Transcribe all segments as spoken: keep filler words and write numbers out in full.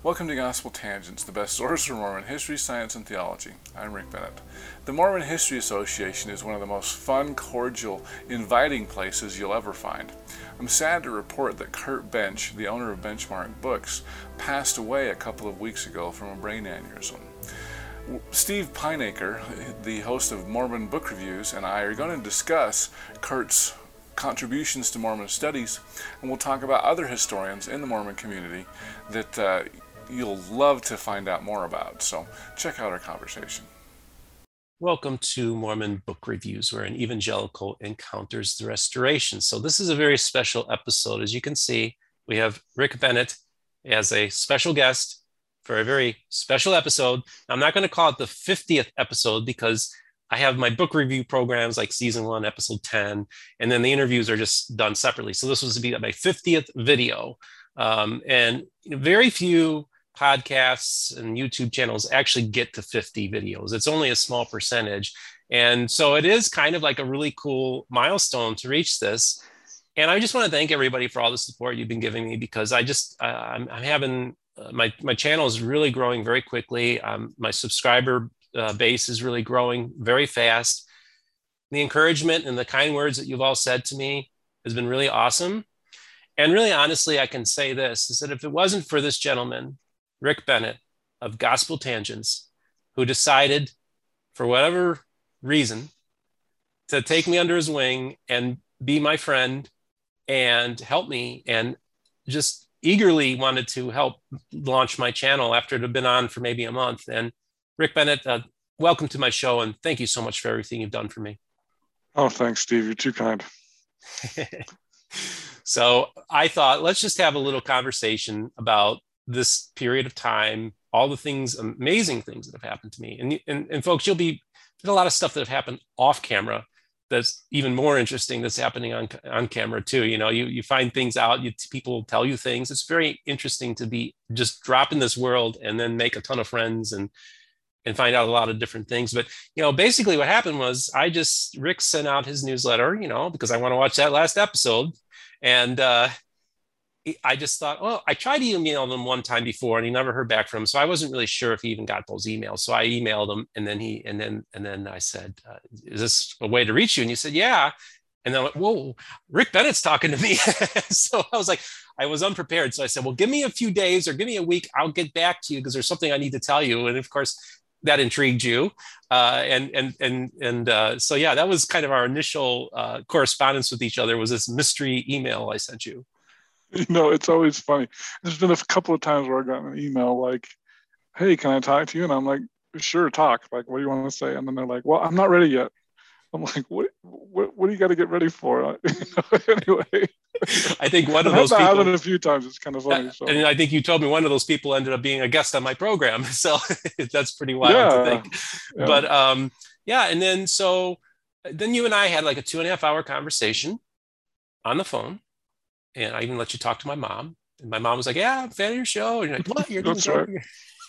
Welcome to Gospel Tangents, the best source for Mormon history, science, and theology. I'm Rick Bennett. The Mormon History Association is one of the most fun, cordial, inviting places you'll ever find. I'm sad to report that Kurt Bench, the owner of Benchmark Books, passed away a couple of weeks ago from a brain aneurysm. Steve Pineacre, the host of Mormon Book Reviews, and I are going to discuss Kurt's contributions to Mormon studies, and we'll talk about other historians in the Mormon community that uh, you'll love to find out more about. So check out our conversation. Welcome to Mormon Book Reviews, where an evangelical encounters the restoration. So this is a very special episode. As you can see, we have Rick Bennett as a special guest for a very special episode. I'm not going to call it the fiftieth episode because I have my book review programs like season one, episode ten, and then the interviews are just done separately. So this was to be my fiftieth video. Um, and you know, very few podcasts and YouTube channels actually get to fifty videos. It's only a small percentage. And so it is kind of like a really cool milestone to reach this. And I just want to thank everybody for all the support you've been giving me, because I just, uh, I'm, I'm having, uh, my, my channel is really growing very quickly. Um, my subscriber Uh, base is really growing very fast. The encouragement and the kind words that you've all said to me has been really awesome. And really, honestly, I can say this, is that if it wasn't for this gentleman, Rick Bennett of Gospel Tangents, who decided, for whatever reason, to take me under his wing and be my friend and help me, and just eagerly wanted to help launch my channel after it had been on for maybe a month. And Rick Bennett, uh, welcome to my show, and thank you so much for everything you've done for me. Oh, thanks, Steve. You're too kind. So I thought, let's just have a little conversation about this period of time, all the things, amazing things that have happened to me. And, and, and folks, you'll be, there's a lot of stuff that have happened off camera that's even more interesting that's happening on, on camera too. You know, you, you find things out, you, people tell you things. It's very interesting to be just drop in this world and then make a ton of friends and and find out a lot of different things. But, you know, basically what happened was I just, Rick sent out his newsletter, you know, because I want to watch that last episode. And uh, I just thought, oh, I tried to email him one time before and he never heard back from him. So I wasn't really sure if he even got those emails. So I emailed him, and then he, and then, and then I said, uh, is this a way to reach you? And he said, yeah. And then I went, whoa, Rick Bennett's talking to me. So I was like, I was unprepared. So I said, well, give me a few days or give me a week. I'll get back to you because there's something I need to tell you. And of course, that intrigued you. Uh, and and and and uh, so, yeah, that was kind of our initial uh, correspondence with each other, was this mystery email I sent you. You know, it's always funny. There's been a couple of times where I got an email like, hey, can I talk to you? And I'm like, sure, talk. Like, what do you want to say? And then they're like, well, I'm not ready yet. I'm like, what what, what do you got to get ready for? Anyway. I think one of those people happened a few times. It's kind of funny. So. And I think you told me one of those people ended up being a guest on my program. So that's pretty wild yeah, to think. Yeah. But um, yeah. And then, so then you and I had like a two and a half hour conversation on the phone. And I even let you talk to my mom. And my mom was like, yeah, I'm a fan of your show. And you're like, what? You're doing That's right.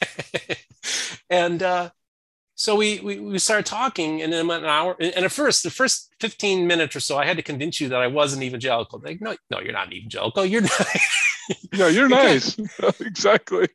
And uh, so we, we we started talking, and then went an hour. And at first, the first fifteen minutes or so, I had to convince you that I wasn't evangelical. Like, no, no, you're not evangelical. You're not. Yeah, you're nice. Exactly.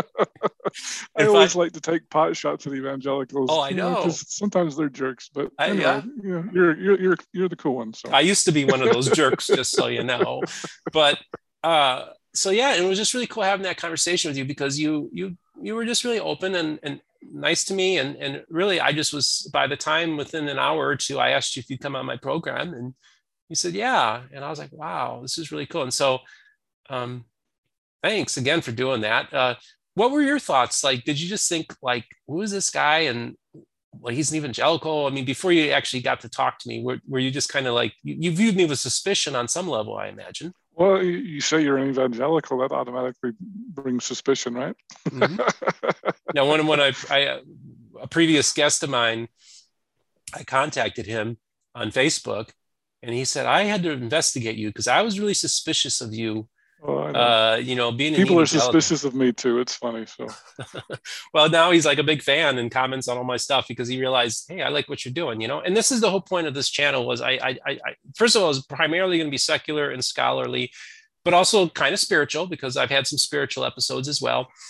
I If always I- like to take pot shots at evangelicals. Oh, I you know. 'cause sometimes they're jerks, but I- anyway, yeah. you know, you're you're you're you're the cool one. So I used to be one of those jerks, just so you know. But uh, so yeah, it was just really cool having that conversation with you, because you you you were just really open and and nice to me, and and really, I just was, by the time within an hour or two, I asked you if you'd come on my program, and you said yeah, and I was like, wow, this is really cool. And so, um, thanks again for doing that. Uh, what were your thoughts? Like, did you just think like, who is this guy? And well, he's an evangelical. I mean, before you actually got to talk to me, were, were you just kind of like, you, you viewed me with suspicion on some level, I imagine? Well, you, you say you're an evangelical, that automatically brings suspicion, right? Mm-hmm. Now, when, when I, I, a previous guest of mine, I contacted him on Facebook, and he said, I had to investigate you because I was really suspicious of you. Oh, I know. Uh, you know, being an People are evangelical. suspicious of me too. It's funny. So, Well, now he's like a big fan and comments on all my stuff because he realized, hey, I like what you're doing, you know. And this is the whole point of this channel. Was I, I, I, I first of all, it was primarily going to be secular and scholarly, but also kind of spiritual, because I've had some spiritual episodes as well.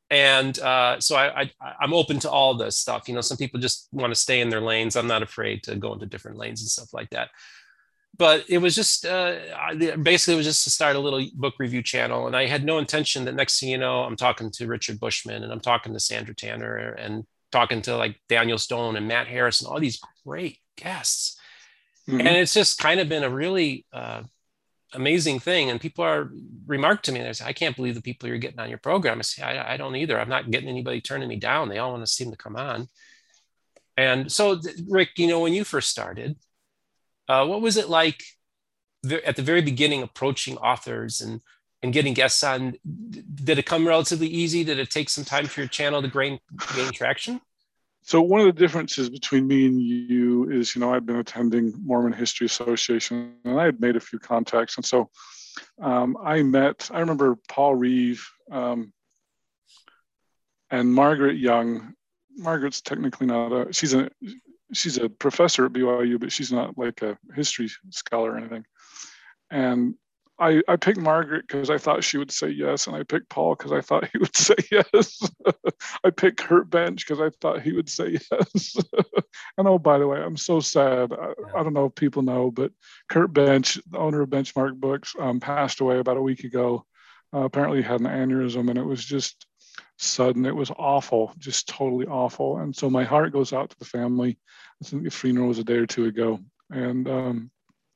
And uh, so I, I, I'm open to all this stuff. You know, some people just want to stay in their lanes. I'm not afraid to go into different lanes and stuff like that. But it was just uh, basically it was just to start a little book review channel, and I had no intention that next thing you know, I'm talking to Richard Bushman and I'm talking to Sandra Tanner and talking to like Daniel Stone and Matt Harris and all these great guests. Mm-hmm. And it's just kind of been a really uh, amazing thing. And people are remarked to me, they say, I can't believe the people you're getting on your program. I say, I, I don't either. I'm not getting anybody turning me down. They all want to seem to come on. And so, Rick, you know, when you first started, uh, what was it like at the very beginning approaching authors and, and getting guests on? Did it come relatively easy? Did it take some time for your channel to gain, gain traction? So one of the differences between me and you is, you know, I've been attending Mormon History Association and I had made a few contacts. And so um, I met, I remember Paul Reeve um, and Margaret Young. Margaret's technically not a, she's a, she's a professor at B Y U, but she's not like a history scholar or anything. And I, I picked Margaret because I thought she would say yes, and I picked Paul because I thought he would say yes. I picked Kurt Bench because I thought he would say yes. And oh, by the way, I'm so sad. I, I don't know if people know, but Kurt Bench, the owner of Benchmark Books, um, passed away about a week ago. Uh, apparently he had an aneurysm, and it was just sudden. It was awful, just totally awful. And so my heart goes out to the family. I think the funeral was a day or two ago. And um,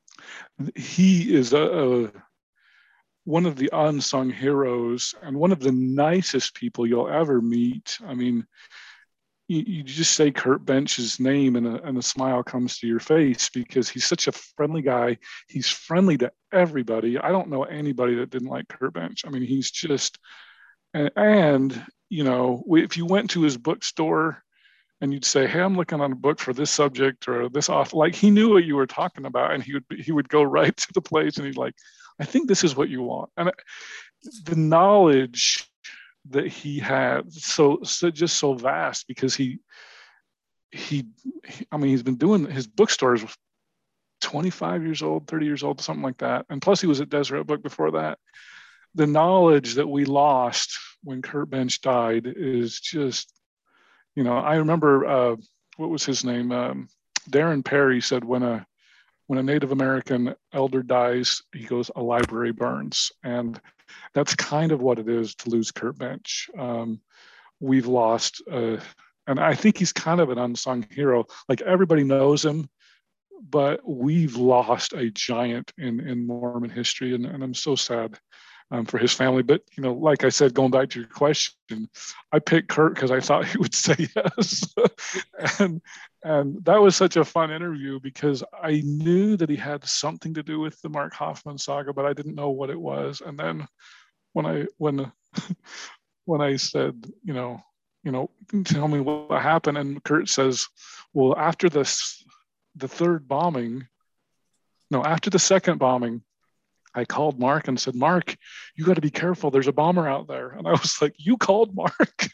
he is a, a one of the unsung heroes and one of the nicest people you'll ever meet. I mean, you, you just say Kurt Bench's name and a, and a smile comes to your face because he's such a friendly guy. He's friendly to everybody. I don't know anybody that didn't like Kurt Bench. I mean, he's just, and, and you know, if you went to his bookstore and you'd say, hey, I'm looking on a book for this subject or this author, like he knew what you were talking about, and he would, he would go right to the place and he'd like, I think this is what you want. And the knowledge that he had, so, so just so vast, because he, he, I mean, he's been doing, his bookstores twenty-five years old, thirty years old, something like that. And plus he was at Deseret Book before that. The knowledge that we lost when Kurt Bench died is just, you know, I remember, uh, what was his name? Um, Darren Perry said when a, when a Native American elder dies, he goes, a library burns. And that's kind of what it is to lose Kurt Bench. Um, we've lost, uh, and I think he's kind of an unsung hero. Like everybody knows him, but we've lost a giant in, in Mormon history. And, and I'm so sad um, for his family. But, you know, like I said, going back to your question, I picked Kurt because I thought he would say yes. and, And that was such a fun interview because I knew that he had something to do with the Mark Hoffman saga, but I didn't know what it was. And then when I when when I said, you know, you know, tell me what happened, and Kurt says, well, after this, the third bombing, no, after the second bombing, I called Mark and said, Mark, you got to be careful. There's a bomber out there. And I was like, you called Mark?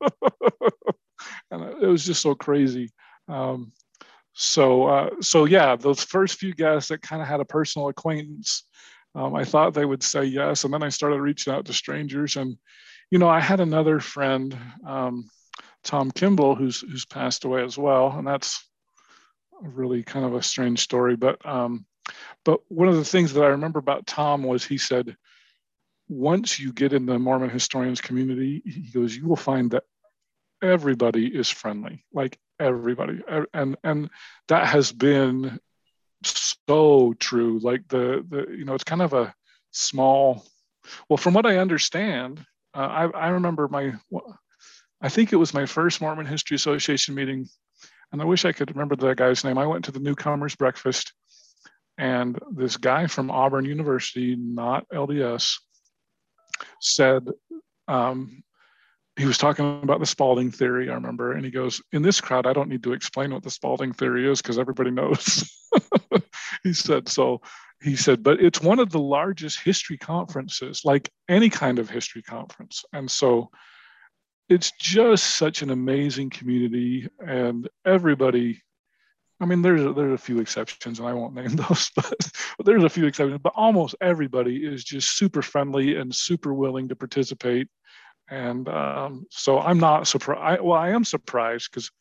And it was just so crazy. Um, so, uh, so yeah, those first few guests that kind of had a personal acquaintance, um, I thought they would say yes. And then I started reaching out to strangers. And, you know, I had another friend, um, Tom Kimball, who's, who's passed away as well. And that's really kind of a strange story. But, um, but one of the things that I remember about Tom was he said, once you get in the Mormon historians community, he goes, you will find that everybody is friendly, like everybody. And, and that has been so true. Like the, the, you know, it's kind of a small, well, from what I understand, uh, I, I remember my, I think it was my first Mormon History Association meeting. And I wish I could remember that guy's name. I went to the newcomers breakfast, and this guy from Auburn University, not L D S, said, um, he was talking about the Spalding theory, I remember, and he goes, in this crowd, I don't need to explain what the Spalding theory is because everybody knows. He said, so he said, but it's one of the largest history conferences, like any kind of history conference. And so it's just such an amazing community, and everybody, I mean, there's a, there's a few exceptions, and I won't name those, but, but there's a few exceptions, but almost everybody is just super friendly and super willing to participate. And um, so I'm not surprised. Well, I am surprised because,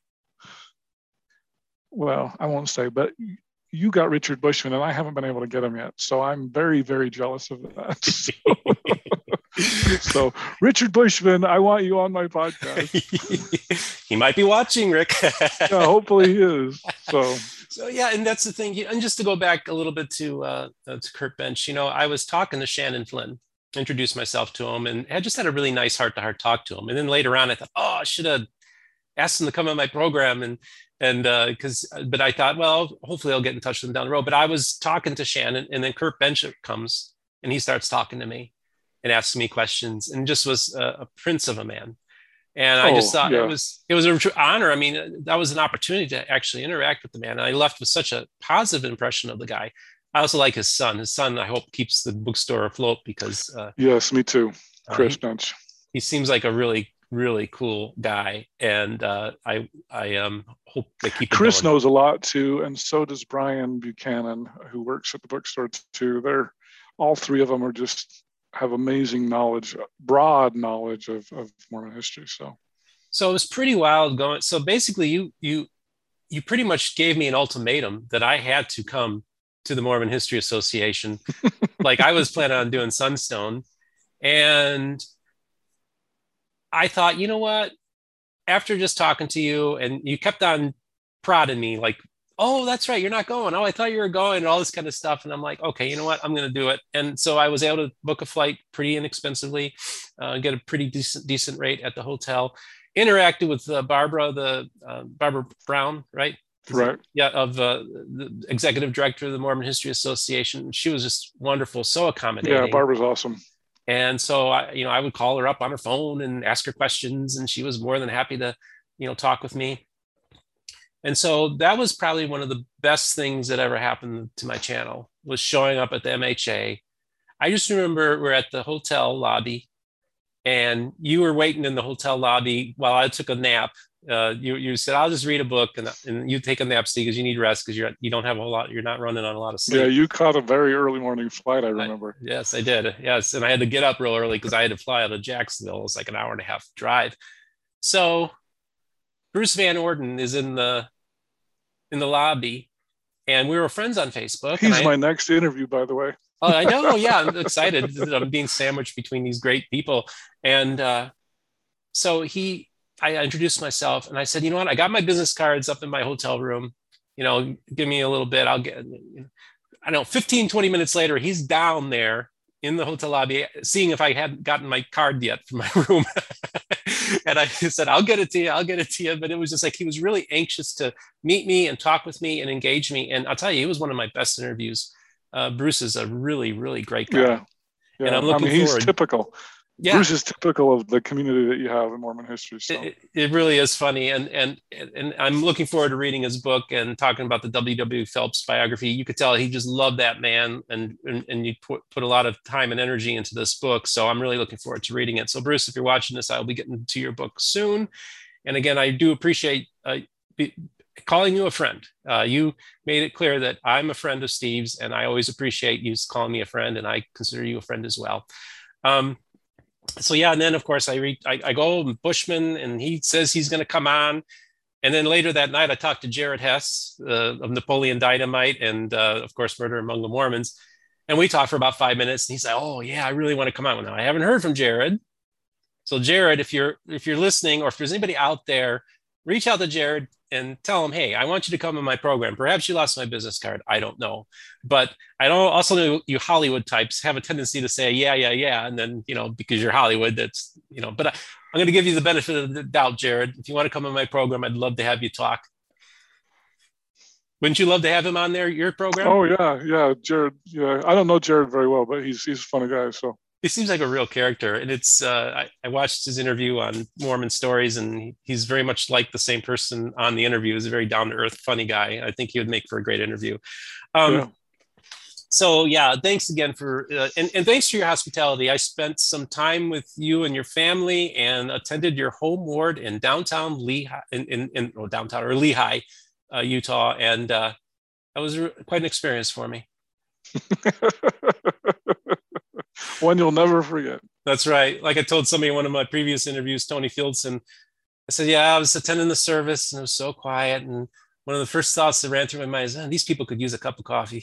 well, I won't say, but you got Richard Bushman and I haven't been able to get him yet. So I'm very, very jealous of that. So, so Richard Bushman, I want you on my podcast. He might be watching, Rick. Yeah, hopefully he is. So, so yeah, and that's the thing. And just to go back a little bit to uh, to Kurt Bench, you know, I was talking to Shannon Flynn, introduced myself to him, and I just had a really nice heart-to-heart talk to him. And then later on, I thought, oh, I should have asked him to come on my program, and and because, uh, but I thought, well, hopefully I'll get in touch with him down the road. But I was talking to Shannon, and then Kurt Bench comes, and he starts talking to me and asking me questions, and just was a, a prince of a man. And I oh, just thought yeah. it was it was an honor. I mean, that was an opportunity to actually interact with the man. And I left with such a positive impression of the guy. I also like his son. His son, I hope, keeps the bookstore afloat because uh, yes, me too. Chris uh, he, Bench. He seems like a really, really cool guy, and uh, I I um, hope they keep. It Chris going. knows a lot too, and so does Brian Buchanan, who works at the bookstore too. They're all three of them are just have amazing knowledge, broad knowledge of, of Mormon history. So, so it was pretty wild going. So basically, you you you pretty much gave me an ultimatum that I had to come to the Mormon History Association. Like I was planning on doing Sunstone, and I thought, you know what? After just talking to you, and you kept on prodding me, like, oh, that's right, you're not going. Oh, I thought you were going, and all this kind of stuff. And I'm like, okay, you know what? I'm going to do it. And so I was able to book a flight pretty inexpensively, uh, get a pretty decent decent rate at the hotel. Interacted with uh, Barbara, the uh, Barbara Brown, right? Right. Yeah, of uh, the executive director of the Mormon History Association. She was just wonderful, so accommodating. Yeah, Barbara's awesome. And so I, you know, I would call her up on her phone and ask her questions, and she was more than happy to, you know, talk with me. And so that was probably one of the best things that ever happened to my channel, was showing up at the M H A. I just remember we're at the hotel lobby, and you were waiting in the hotel lobby while I took a nap. Uh, you you said, I'll just read a book, and, and you take a nap, Steve, because you need rest, because you're you don't have a lot, you're not running on a lot of sleep. Yeah, you caught a very early morning flight, I remember. I, yes, I did. Yes, and I had to get up real early because I had to fly out of Jacksonville. It was like an hour and a half drive. So Bruce Van Orden is in the in the lobby, and we were friends on Facebook. He's I, my next interview, by the way. Oh, I know. Yeah, I'm excited. I'm being sandwiched between these great people, and uh, so he. I introduced myself, and I said, you know what? I got my business cards up in my hotel room. You know, give me a little bit. I'll get, I don't know, fifteen, twenty minutes later, he's down there in the hotel lobby, seeing if I hadn't gotten my card yet from my room. And I said, I'll get it to you. I'll get it to you. But it was just like, he was really anxious to meet me and talk with me and engage me. And I'll tell you, it was one of my best interviews. Uh, Bruce is a really, really great guy. Yeah. Yeah. And I'm looking I mean, he's forward. typical. Yeah. Bruce is typical of the community that you have in Mormon history. So. It, it really is funny, and and and I'm looking forward to reading his book and talking about the W W Phelps biography. You could tell he just loved that man, and and, and you put, put a lot of time and energy into this book. So I'm really looking forward to reading it. So Bruce, if you're watching this, I'll be getting to your book soon. And again, I do appreciate uh, be, calling you a friend. Uh, you made it clear that I'm a friend of Steve's, and I always appreciate you calling me a friend, and I consider you a friend as well. Um, So yeah, and then of course I read, I, I go Bushman, and he says he's going to come on, and then later that night I talked to Jared Hess uh, of Napoleon Dynamite, and uh, of course Murder Among the Mormons, and we talked for about five minutes. And he said, "Oh yeah, I really want to come on." Now I haven't heard from Jared, so Jared, if you're if you're listening, or if there's anybody out there, reach out to Jared and tell him, hey, I want you to come on my program. Perhaps you lost my business card. I don't know. But I don't also know you Hollywood types have a tendency to say, yeah, yeah, yeah. And then, you know, because you're Hollywood, that's, you know, but I, I'm going to give you the benefit of the doubt, Jared. If you want to come on my program, I'd love to have you talk. Wouldn't you love to have him on there, your program? Oh, yeah. Yeah. Jared. Yeah. I don't know Jared very well, but he's, he's a funny guy. So. He seems like a real character, and it's. Uh, I, I watched his interview on Mormon Stories, and he, he's very much like the same person on the interview. He's a very down to earth, funny guy. I think he would make for a great interview. Um, yeah. So yeah, thanks again for uh, and, and thanks for your hospitality. I spent some time with you and your family, and attended your home ward in downtown Lehigh, in in, in oh, downtown or Lehigh, uh, Utah, and uh, that was re- quite an experience for me. One you'll never forget. That's right. Like I told somebody in one of my previous interviews, Tony Fieldson, I said, yeah, I was attending the service and it was so quiet. And one of the first thoughts that ran through my mind is, oh, these people could use a cup of coffee.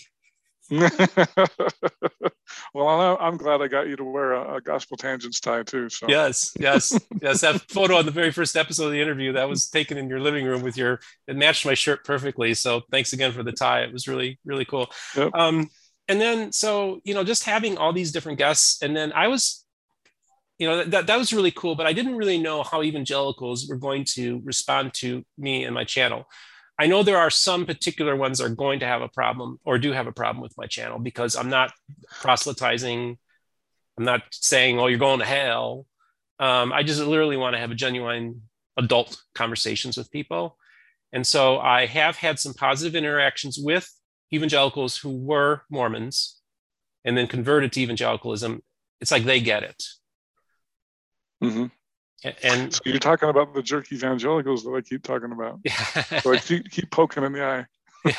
Well, I'm glad I got you to wear a, a Gospel Tangents tie too. So yes, yes, yes. That photo on the very first episode of the interview that was taken in your living room with your, it matched my shirt perfectly. So thanks again for the tie. It was really, really cool. Yep. Um, and then, so, you know, just having all these different guests, and then I was, you know, that, that was really cool, but I didn't really know how evangelicals were going to respond to me and my channel. I know there are some particular ones that are going to have a problem or do have a problem with my channel because I'm not proselytizing. I'm not saying, oh, you're going to hell. Um, I just literally want to have a genuine adult conversations with people. And so I have had some positive interactions with evangelicals who were Mormons and then converted to evangelicalism. It's like they get it. Mm-hmm. And so you're talking about the jerk evangelicals that I keep talking about. Yeah. So I keep, keep poking in the eye.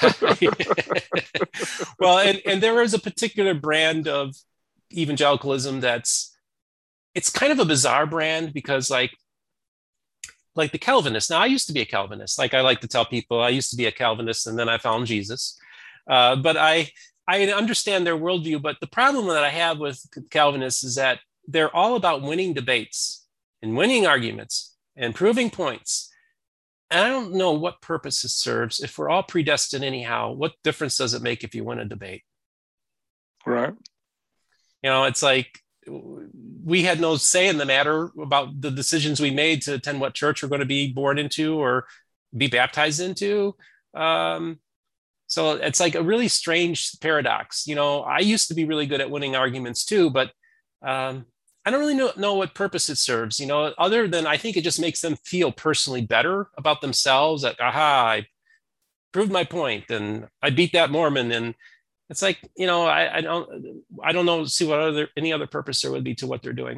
Yeah. Well, and, and there is a particular brand of evangelicalism that's, it's kind of a bizarre brand because like, like the Calvinists. Now I used to be a Calvinist. Like I like to tell people I used to be a Calvinist and then I found Jesus. Uh, but I, I understand their worldview. But the problem that I have with Calvinists is that they're all about winning debates and winning arguments and proving points. And I don't know what purpose it serves. If we're all predestined anyhow, what difference does it make if you win a debate? Right. You know, it's like we had no say in the matter about the decisions we made to attend what church we're going to be born into or be baptized into. Um, so it's like a really strange paradox. You know, I used to be really good at winning arguments too, but um, I don't really know, know what purpose it serves, you know, other than I think it just makes them feel personally better about themselves. Like, aha, I proved my point and I beat that Mormon. And it's like, you know, I, I don't, I don't know, see what other, any other purpose there would be to what they're doing.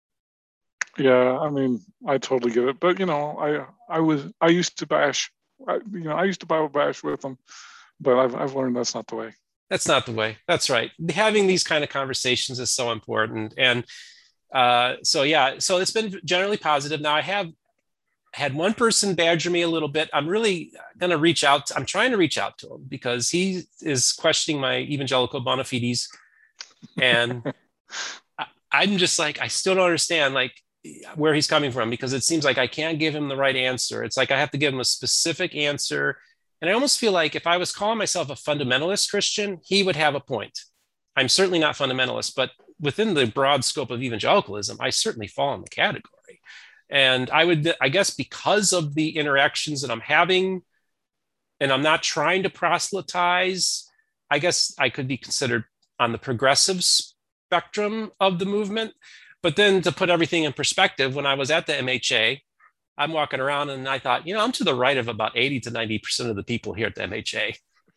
Yeah. I mean, I totally get it, but you know, I, I was, I used to bash, I, you know, I used to Bible bash with them, but I've, I've learned that's not the way. That's not the way. That's right. Having these kind of conversations is so important. And, Uh, so yeah, so it's been generally positive. Now I have had one person badger me a little bit. I'm really going to reach out. I'm trying to reach out to him because he is questioning my evangelical bona fides. And I, I'm just like, I still don't understand like where he's coming from because it seems like I can't give him the right answer. It's like I have to give him a specific answer. And I almost feel like if I was calling myself a fundamentalist Christian, he would have a point. I'm certainly not fundamentalist, but within the broad scope of evangelicalism, I certainly fall in the category. And I would, I guess, because of the interactions that I'm having, and I'm not trying to proselytize, I guess I could be considered on the progressive spectrum of the movement. But then to put everything in perspective, when I was at the M H A, I'm walking around and I thought, you know, I'm to the right of about eighty to ninety percent of the people here at the M H A.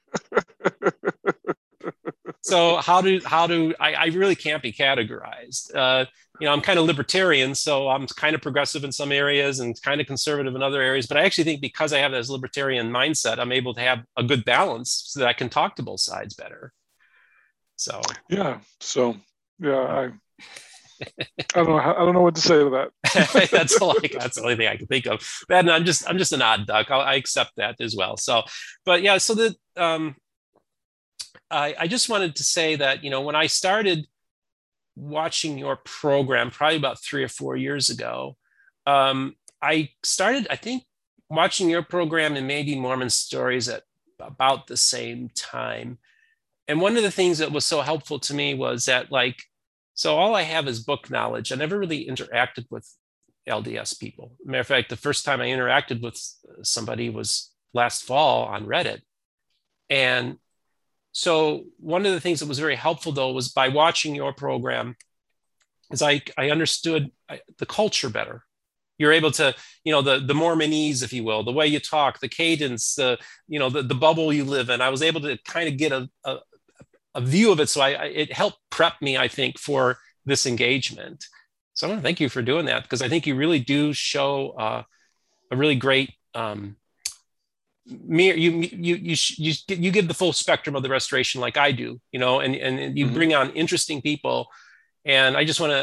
So how do how do I, I really can't be categorized? Uh, you know, I'm kind of libertarian, so I'm kind of progressive in some areas and kind of conservative in other areas. But I actually think because I have this libertarian mindset, I'm able to have a good balance so that I can talk to both sides better. So yeah, so yeah, I I don't know how, I don't know what to say to that. that's all I, that's the only thing I can think of. But I'm just I'm just an odd duck. I'll, I accept that as well. So, but yeah, so the um. I, I just wanted to say that, you know, when I started watching your program, probably about three or four years ago, um, I started, I think, watching your program and maybe Mormon Stories at about the same time. And one of the things that was so helpful to me was that, like, so all I have is book knowledge. I never really interacted with L D S people. Matter of fact, the first time I interacted with somebody was last fall on Reddit. And so one of the things that was very helpful, though, was by watching your program, is I, I understood the culture better. You're able to, you know, the, the Mormonese, if you will, the way you talk, the cadence, the, you know, the, the bubble you live in. I was able to kind of get a, a, a view of it. So I, I, it helped prep me, I think, for this engagement. So I want to thank you for doing that, because I think you really do show uh, a really great um, Me, you you you you you give the full spectrum of the restoration like I do, you know, and and you mm-hmm. bring on interesting people, and I just want to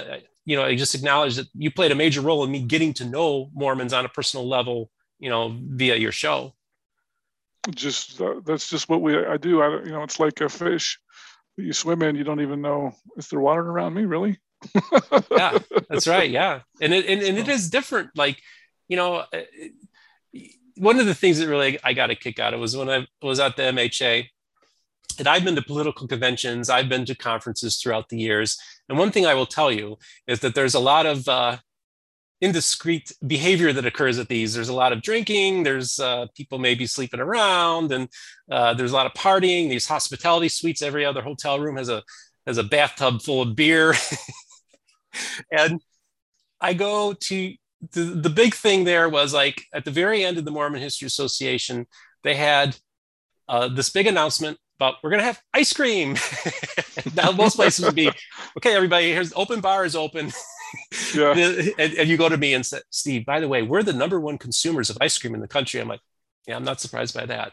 you know, I just acknowledge that you played a major role in me getting to know Mormons on a personal level, you know, via your show. Just uh, that's just what we I do. I you know, it's like a fish that you swim in. You don't even know, is there water around me, really? Yeah, that's right. Yeah, and it and, and it is different. Like, you know, one of the things that really I got a kick out of was when I was at the M H A, and I've been to political conventions, I've been to conferences throughout the years, and one thing I will tell you is that there's a lot of uh, indiscreet behavior that occurs at these. There's a lot of drinking. There's uh, people maybe sleeping around, and uh, there's a lot of partying. These hospitality suites, every other hotel room has a has a bathtub full of beer. And I go to the, the big thing there was like at the very end of the Mormon History Association, they had uh, this big announcement about we're going to have ice cream. Now most places would be, okay, everybody, here's open bar is open. Yeah. and, and you go to me and say, Steve, by the way, we're the number one consumers of ice cream in the country. I'm like, yeah, I'm not surprised by that.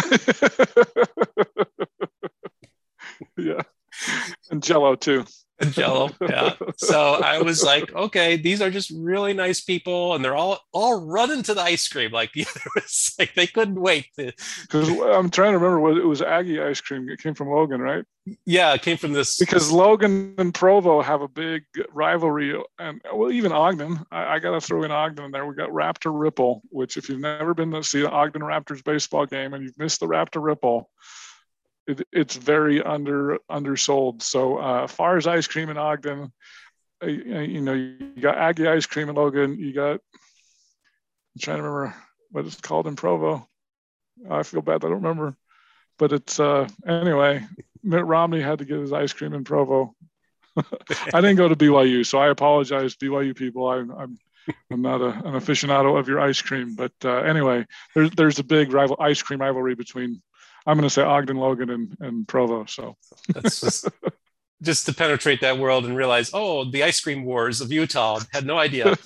Yeah. And Jell-O too. And Jell-O, yeah. So I was like, okay, these are just really nice people, and they're all all running to the ice cream. Like, yeah, it was like they couldn't wait. Because I'm trying to remember what it was. Aggie ice cream. It came from Logan, right? Yeah, it came from this. Because Logan and Provo have a big rivalry, and well, even Ogden. I, I got to throw in Ogden in there. We got Raptor Ripple, which if you've never been to see the Ogden Raptors baseball game and you've missed the Raptor Ripple, It, it's very under undersold. So uh, far as ice cream in Ogden, uh, you know, you got Aggie ice cream in Logan. You got, I'm trying to remember what it's called in Provo. I feel bad that I don't remember, but it's uh, anyway. Mitt Romney had to get his ice cream in Provo. I didn't go to B Y U, so I apologize, B Y U people. I, I'm I'm not a, an aficionado of your ice cream, but uh, anyway, there's there's a big rival ice cream rivalry between, I'm going to say Ogden, Logan, and, and Provo. So that's just, just to penetrate that world and realize, oh, the ice cream wars of Utah. Had no idea.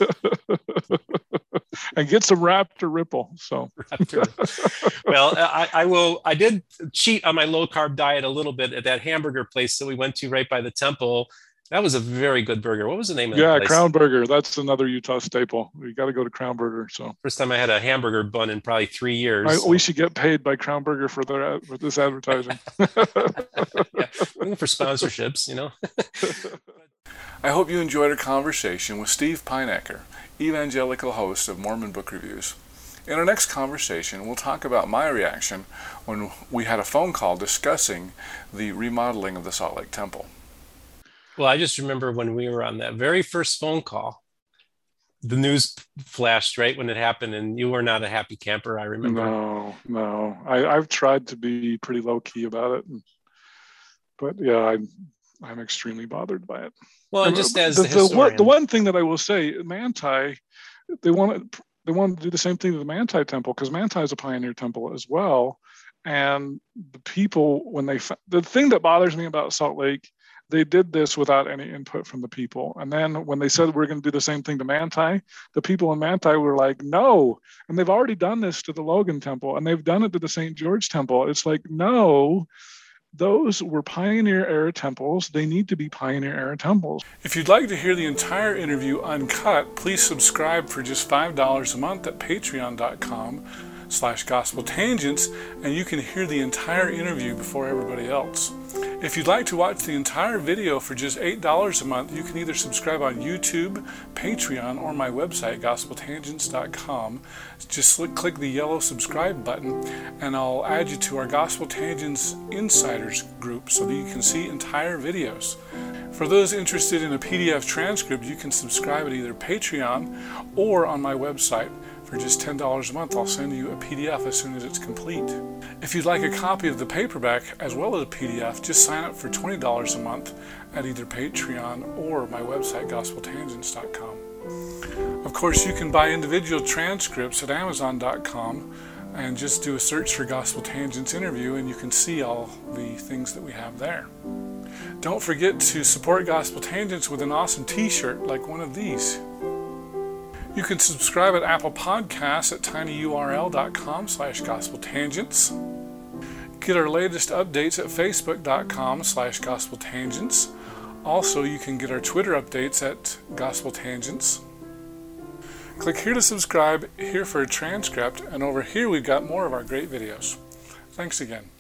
And get some Raptor Ripple. So Raptor. Well, I, I will. I did cheat on my low carb diet a little bit at that hamburger place that we went to right by the temple. That was a very good burger. What was the name of yeah, that place? Crown Burger. That's another Utah staple. You got to go to Crown Burger. So first time I had a hamburger bun in probably three years. I, so. We should get paid by Crown Burger for their for this advertising. Yeah, looking for sponsorships, you know. I hope you enjoyed our conversation with Steve Pynakker, evangelical host of Mormon Book Reviews. In our next conversation, we'll talk about my reaction when we had a phone call discussing the remodeling of the Salt Lake Temple. Well, I just remember when we were on that very first phone call, the news flashed right when it happened, and you were not a happy camper, I remember. No, no. I, I've tried to be pretty low-key about it. But yeah, I'm, I'm extremely bothered by it. Well, and just as the, the, the, historian... the one thing that I will say, Manti, they want to, they want to do the same thing to the Manti Temple, because Manti is a pioneer temple as well. And the people, when they, the thing that bothers me about Salt Lake, they did this without any input from the people. And then when they said we're going to do the same thing to Manti, the people in Manti were like, no. And they've already done this to the Logan Temple, and they've done it to the Saint George Temple. It's like, no, those were pioneer era temples. They need to be pioneer era temples. If you'd like to hear the entire interview uncut, please subscribe for just five dollars a month at patreon.com slash gospel tangents, and you can hear the entire interview before everybody else. If you'd like to watch the entire video for just eight dollars a month, you can either subscribe on YouTube, Patreon, or my website, gospel tangents dot com. Just click the yellow subscribe button, and I'll add you to our Gospel Tangents Insiders group so that you can see entire videos. For those interested in a P D F transcript, you can subscribe at either Patreon or on my website. For just ten dollars a month, I'll send you a P D F as soon as it's complete. If you'd like a copy of the paperback as well as a P D F, just sign up for twenty dollars a month at either Patreon or my website, gospel tangents dot com. Of course, you can buy individual transcripts at amazon dot com and just do a search for Gospel Tangents Interview, and you can see all the things that we have there. Don't forget to support Gospel Tangents with an awesome t-shirt like one of these. You can subscribe at Apple Podcasts at tinyurl.com slash gospeltangents. Get our latest updates at facebook.com slash gospeltangents. Also, you can get our Twitter updates at Gospel Tangents. Click here to subscribe, here for a transcript, and over here we've got more of our great videos. Thanks again.